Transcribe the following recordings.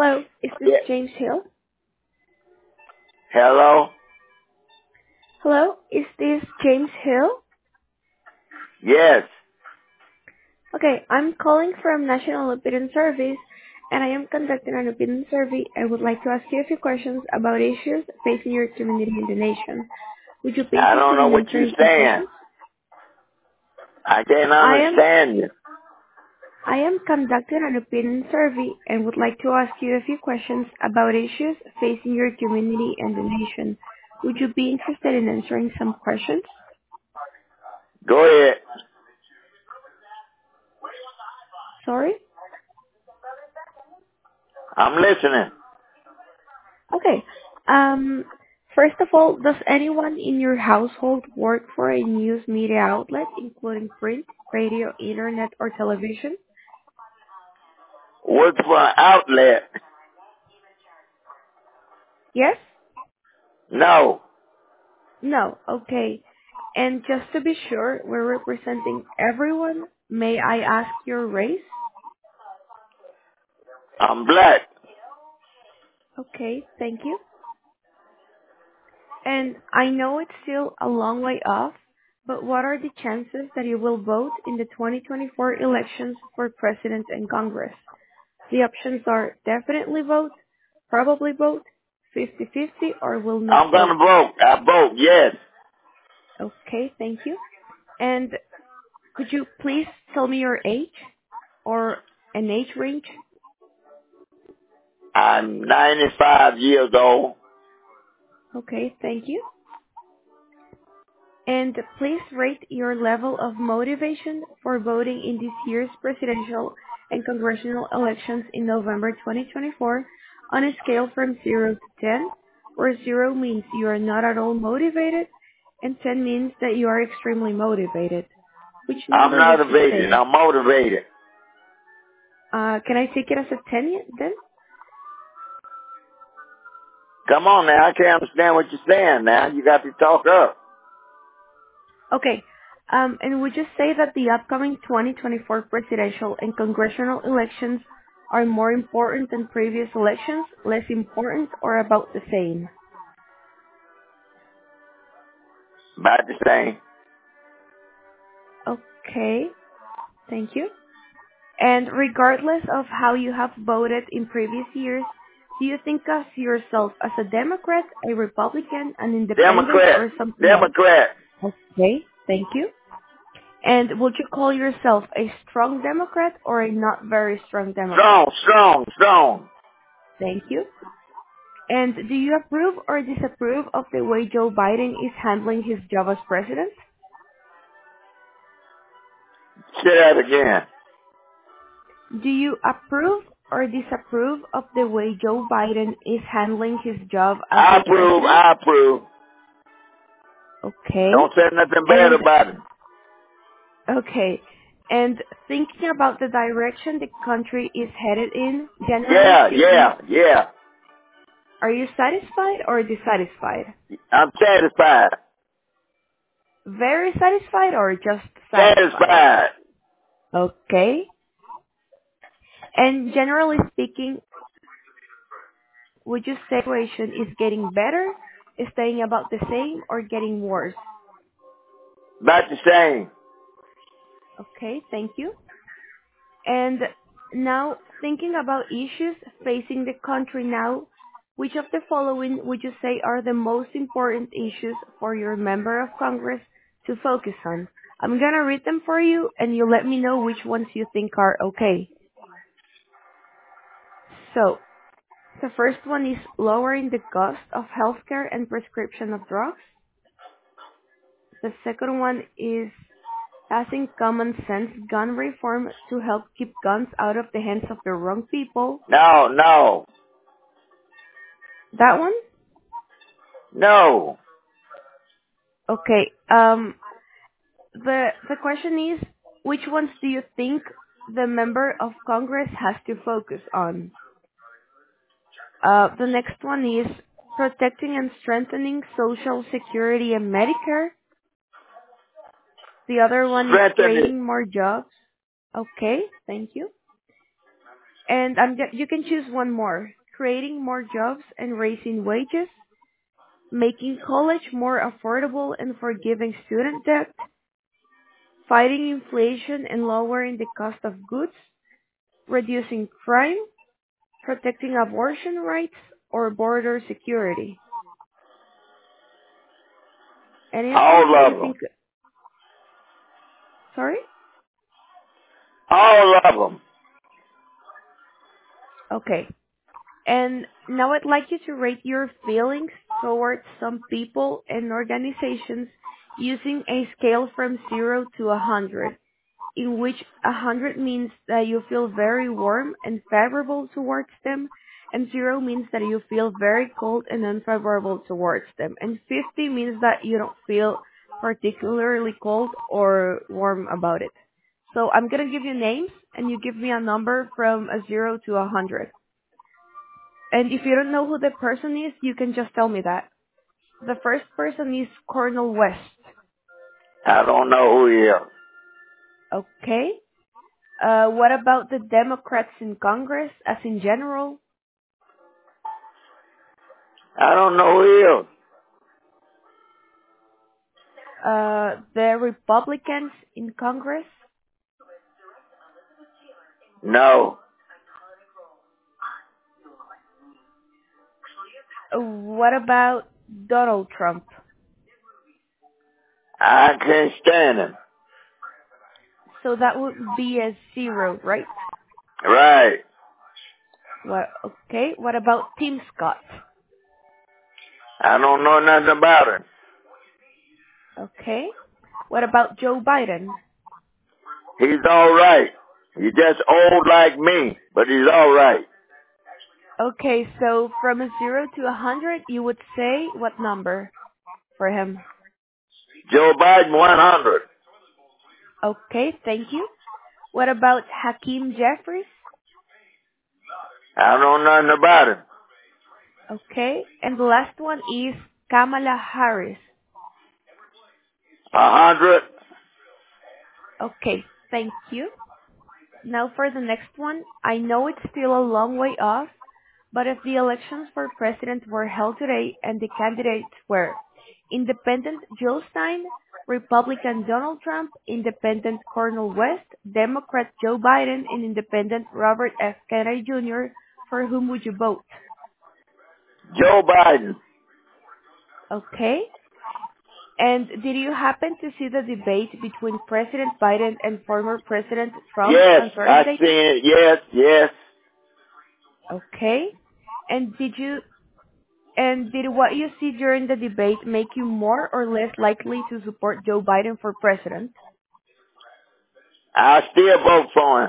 Hello, is this Yeah. James Hill? Hello? Hello, is this James Hill? Yes. Okay, I'm calling from National Opinion Service, and I am conducting an opinion survey. I would like to ask you a few questions about issues facing your community and the nation. Would you be I don't interested know in what you're answering some saying. questions? I can't I am understand you. I am conducting an opinion survey and would like to ask you a few questions about issues facing your community and the nation. Would you be interested in answering some questions? Go ahead. Sorry? I'm listening. Okay. Um, First of all, does anyone in your household work for a news media outlet, including print, radio, internet, or television? Work for an outlet? Yes? No. No. Okay. And just to be sure, we're representing everyone. May I ask your race? I'm black. Okay, thank you. And I know it's still a long way off, but what are the chances that you will vote in the 2024 elections for president and Congress? The options are definitely vote, probably vote, 50-50, or will not I'm gonna vote. vote. I vote, yes. Okay, thank you. And could you please tell me your age or an age range? I'm 95 years old. Okay, thank you. And please rate your level of motivation for voting in this year's presidential and congressional elections in November 2024 on a scale from 0 to 10, where 0 means you are not at all motivated and 10 means that you are extremely motivated. Which I'm number would you motivated. say? I'm motivated. Can I take it as a 10 then? Come on now. I can't understand what you're saying now. You got to talk up. Okay. And would you say that the upcoming 2024 presidential and congressional elections are more important than previous elections, less important, or about the same? About the same. Okay, thank you. And regardless of how you have voted in previous years, do you think of yourself as a Democrat, a Republican, an independent, Democrat. or something else? Democrat. Okay, thank you. And would you call yourself a strong Democrat or a not very strong Democrat? Strong, strong, strong. Thank you. And do you approve or disapprove of the way Joe Biden is handling his job as president? Say that again. Do you approve or disapprove of the way Joe Biden is handling his job as I a approve. president? I approve. Okay. Don't say nothing bad And about it. okay. And thinking about the direction the country is headed in, generally Yeah, speaking, yeah, yeah. are you satisfied or dissatisfied? I'm satisfied. Very satisfied or just satisfied? Satisfied. Okay. And generally speaking, would you say the situation is getting better, is staying about the same, or getting worse? About the same. Okay, thank you. And now, thinking about issues facing the country now, which of the following would you say are the most important issues for your member of Congress to focus on? I'm gonna read them for you, and you let me know which ones you think are okay. So, the first one is lowering the cost of healthcare and prescription of drugs. The second one is passing common sense gun reform to help keep guns out of the hands of the wrong people. No, no, That one? no. Okay. The question is, which ones do you think the member of Congress has to focus on? The next one is protecting and strengthening Social Security and Medicare. The other one is Strengthen it. creating more jobs. Okay, thank you. And you can choose one more. Creating more jobs and raising wages, making college more affordable and forgiving student debt, fighting inflation and lowering the cost of goods, reducing crime, protecting abortion rights, or border security. Any of them All that of you them. think? Sorry? All of them. Okay. And now I'd like you to rate your feelings towards some people and organizations using a scale from 0 to 100, in which 100 means that you feel very warm and favorable towards them, and 0 means that you feel very cold and unfavorable towards them, and 50 means that you don't feel particularly cold or warm about it. So I'm going to give you names, and you give me a number from a 0 to 100. And if you don't know who the person is, you can just tell me that. The first person is Cornel West. I don't know who he is. Okay. What about the Democrats in Congress, as in general? I don't know who he is. The Republicans in Congress? No. What about Donald Trump? I can't stand him. So that would be a 0, right? Right. Okay. What about Tim Scott? I don't know nothing about him. Okay. What about Joe Biden? He's all right. He's just old like me, but he's all right. Okay, so from a 0 to 100, you would say what number for him? Joe Biden, 100. Okay, thank you. What about Hakeem Jeffries? I don't know nothing about him. Okay, and the last one is Kamala Harris. 100. Okay, thank you. Now for the next one, I know it's still a long way off, but if the elections for president were held today and the candidates were Independent Jill Stein, Republican Donald Trump, Independent Cornel West, Democrat Joe Biden, and Independent Robert F. Kennedy Jr., for whom would you vote? Joe Biden. Okay. And did you happen to see the debate between President Biden and former President Trump Yes, on I Thursday? seen it. Yes, yes. Okay. And did what you see during the debate make you more or less likely to support Joe Biden for president? I still vote for him.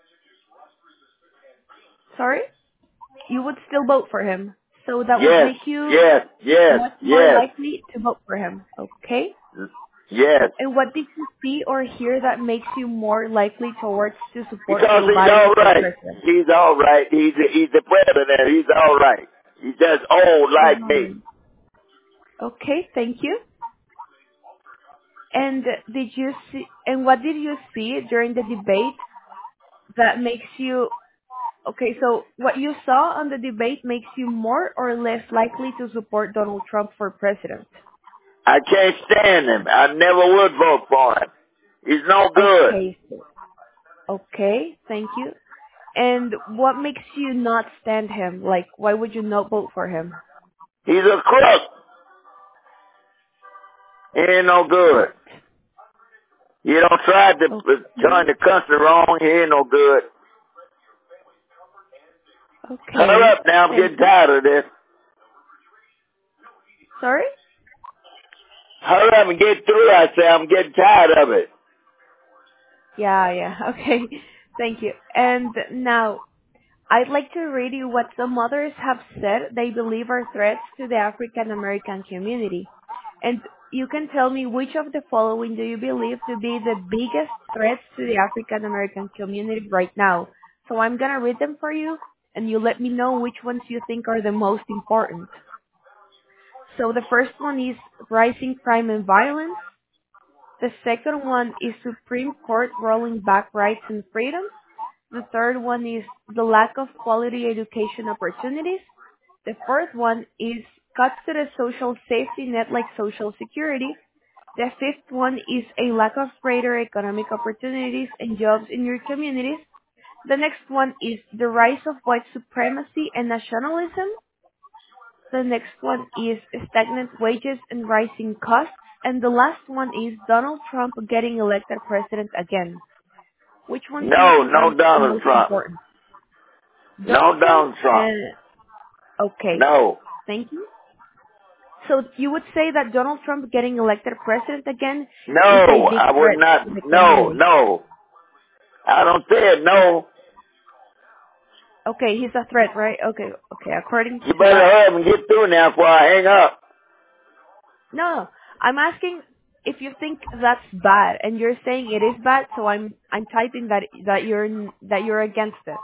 Sorry? You would still vote for him. So that would Yes, make you yes, yes, much more yes, likely to vote for him. Okay? yes. And what did you see or hear that makes you more likely towards to support Because Joe he's Biden all for right. president? He's all right. He's the president. He's all right. He's just old like me. Okay, thank you. And what did you see during the debate that makes you, okay, so what you saw on the debate makes you more or less likely to support Donald Trump for president? I can't stand him. I never would vote for him. He's no good. Okay, okay, thank you. And what makes you not stand him? Like, why would you not vote for him? He's a crook. He ain't no good. He don't try to turn Okay, the country wrong. He ain't no good. Hurry okay, up now. I'm thank getting you. tired of this. Sorry? Hurry up and get through. I say I'm getting tired of it. Yeah, okay, thank you. And now, I'd like to read you what some others have said they believe are threats to the African American community. And you can tell me which of the following do you believe to be the biggest threats to the African American community right now. So I'm going to read them for you, and you let me know which ones you think are the most important. So the first one is rising crime and violence. The second one is Supreme Court rolling back rights and freedoms. The third one is the lack of quality education opportunities. The fourth one is cuts to the social safety net like Social Security. The fifth one is a lack of greater economic opportunities and jobs in your communities. The next one is the rise of white supremacy and nationalism. The next one is stagnant wages and rising costs. And the last one is Donald Trump getting elected president again. Which ones do you No, think are no Donald most Trump. important? Donald No Trump? Donald Trump. Okay, No. thank you. So you would say that Donald Trump getting elected president again is a No, big I would threat not. to the No, community. no. I don't say it, no. Okay, he's a threat, right? Okay, okay, according You to better that. hurry up and get through now before I hang up. No, I'm asking if you think that's bad, and you're saying it is bad, so I'm typing that you're against it.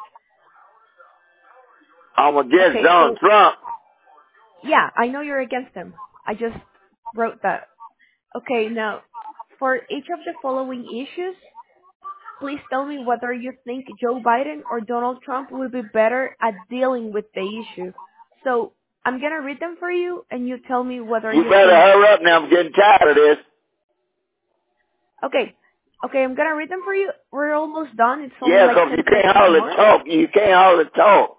I'm against Okay, Donald so Trump. yeah, I know you're against him. I just wrote that. Okay, now for each of the following issues, please tell me whether you think Joe Biden or Donald Trump will be better at dealing with the issue. So I'm gonna read them for you, and you tell me whether You you better think. hurry up now. I'm getting tired of this. Okay, okay, I'm gonna read them for you. We're almost done. It's only Yeah, like 'cause 10 you can't questions hardly more. talk. You can't hardly talk.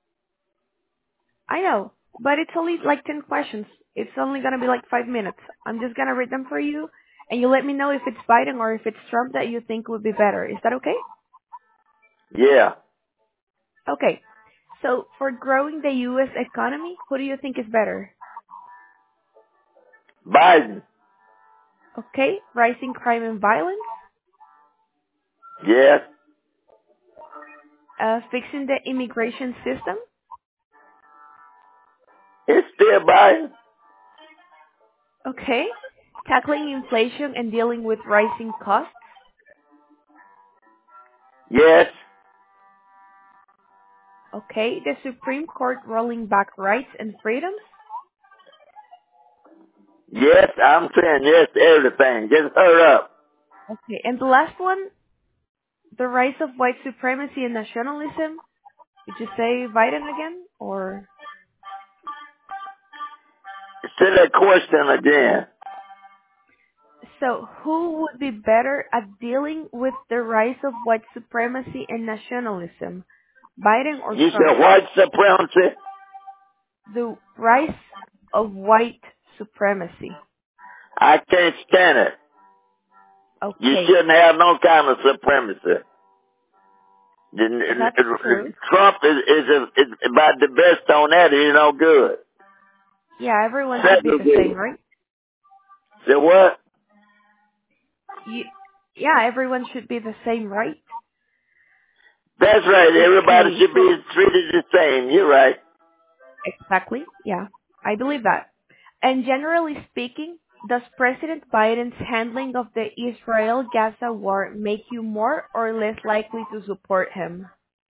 I know, but it's only like 10 questions. It's only gonna be like 5 minutes. I'm just gonna read them for you, and you let me know if it's Biden or if it's Trump that you think would be better. Is that okay? Yeah. Okay. So for growing the U.S. economy, who do you think is better? Biden. Okay. Rising crime and violence, Yes. fixing the immigration system, It's still Biden. okay. Tackling inflation and dealing with rising costs, Yes. okay. The Supreme Court rolling back rights and freedoms, Yes. I'm saying yes to everything. Just hurry up. okay. And the last one, the rise of white supremacy and nationalism. Did you say Biden again, or? Say that question again. So, who would be better at dealing with the rise of white supremacy and nationalism, Biden or You Trump? said white supremacy? The rise of white supremacy. I can't stand it. You Okay, shouldn't have no kind of supremacy. that's true. Trump is about the best on that. He's no good. Yeah, everyone should be the same, Segregated. right? Say what? You, yeah, everyone should be the same, right? That's right. Everybody Okay, should so be treated the same. You're right. exactly, yeah, I believe that. And generally speaking, does President Biden's handling of the Israel-Gaza war make you more or less likely to support him?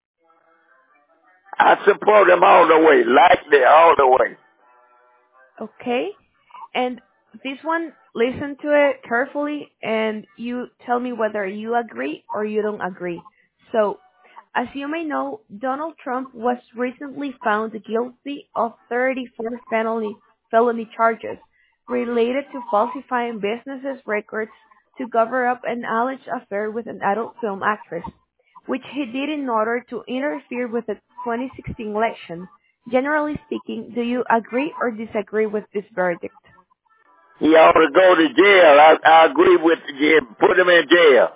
I support him all the way. Likely all the way. Okay? And this one, listen to it carefully and you tell me whether you agree or you don't agree. So, as you may know, Donald Trump was recently found guilty of 34 felony charges related to falsifying businesses' records to cover up an alleged affair with an adult film actress, which he did in order to interfere with the 2016 election. Generally speaking, do you agree or disagree with this verdict? He ought to go to jail. I agree with you. Put him in jail.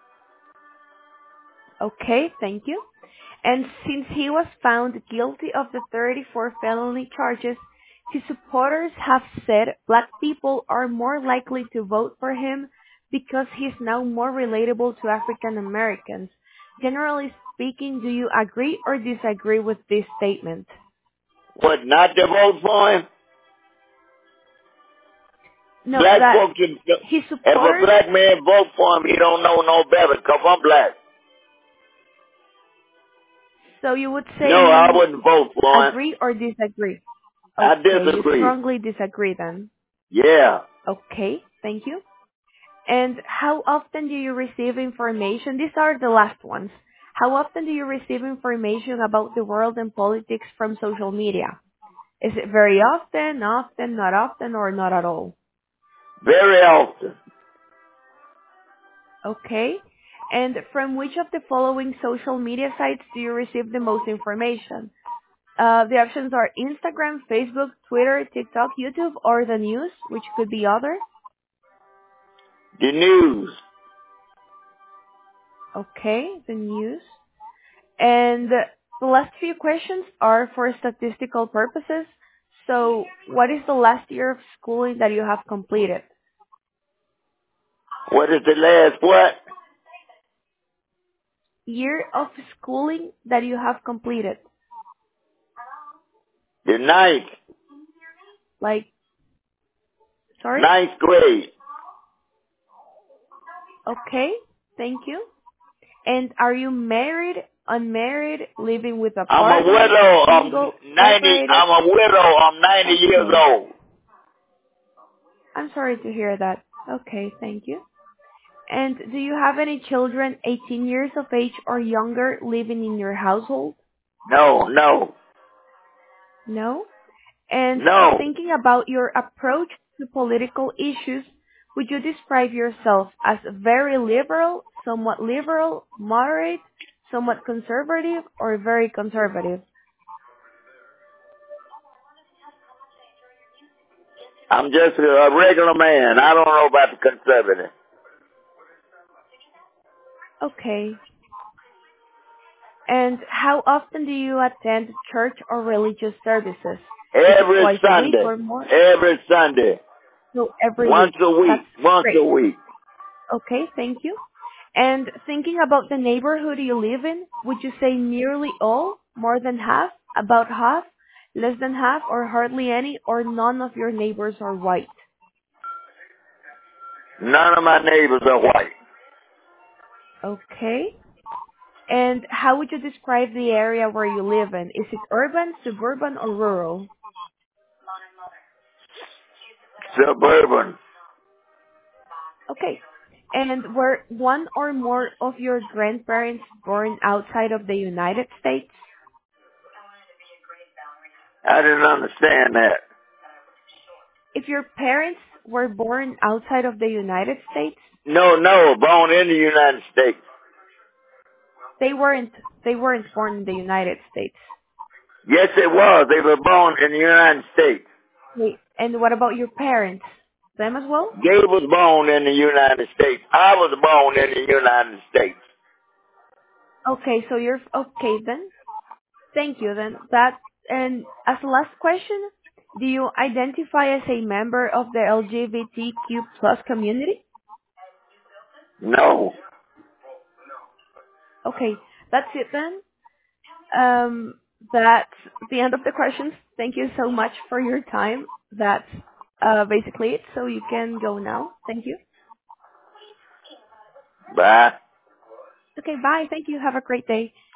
Okay, thank you. And since he was found guilty of the 34 felony charges, his supporters have said black people are more likely to vote for him because he's now more relatable to African Americans. Generally speaking, do you agree or disagree with this statement? What, not to vote for him? No, Black that folks, if his a supporters, black man vote for him, he don't know no better because I'm black. so you would say No, I you wouldn't vote for him. agree or disagree? I Okay, you disagree. strongly disagree then. Yeah. Okay, thank you. And how often do you receive information? These are the last ones. How often do you receive information about the world and politics from social media? Is it very often, often, not often, or not at all? Very often. Okay. And from which of the following social media sites do you receive the most information? The options are Instagram, Facebook, Twitter, TikTok, YouTube, or the news, which could be other. The news. Okay, the news. And the last few questions are for statistical purposes. So, what is the last year of schooling that you have completed? What is the last what? Year of schooling that you have completed. The Like, sorry? ninth grade. Okay, thank you. And are you married, unmarried, living with a I'm a partner, widow. single, separated? I'm a widow. I'm 90 years Okay. old. I'm sorry to hear that. Okay, thank you. And do you have any children 18 years of age or younger living in your household? No, no, No? And no. thinking about your approach to political issues, would you describe yourself as very liberal, moderate, somewhat conservative, or very conservative? I'm just a regular man. I don't know about the conservative. Okay. And how often do you attend church or religious services? Is it Every twice a week Sunday. or more? Every Sunday. No, every Once week. a week. That's Once a great. week. Okay, thank you. And thinking about the neighborhood you live in, would you say nearly all, more than half, about half, less than half, or hardly any, or none of your neighbors are white? None of my neighbors are white. Okay. And how would you describe the area where you live in? Is it urban, suburban, or rural? Suburban. Okay. And were one or more of your grandparents born outside of the United States? I didn't understand that. If your parents were born outside of the United States, No, born in the United States. they weren't born in the United States. Yes, it was. They were born in the United States. Wait, and what about your parents? Them as well? Gabe was born in the United States. I was born in the United States. Okay, so you're okay then. Thank you then. And as a last question, do you identify as a member of the LGBTQ plus community? No. Okay, that's it then. That's the end of the questions. Thank you so much for your time. That's basically it. So you can go now. Thank you. Bye. Okay, bye. Thank you. Have a great day.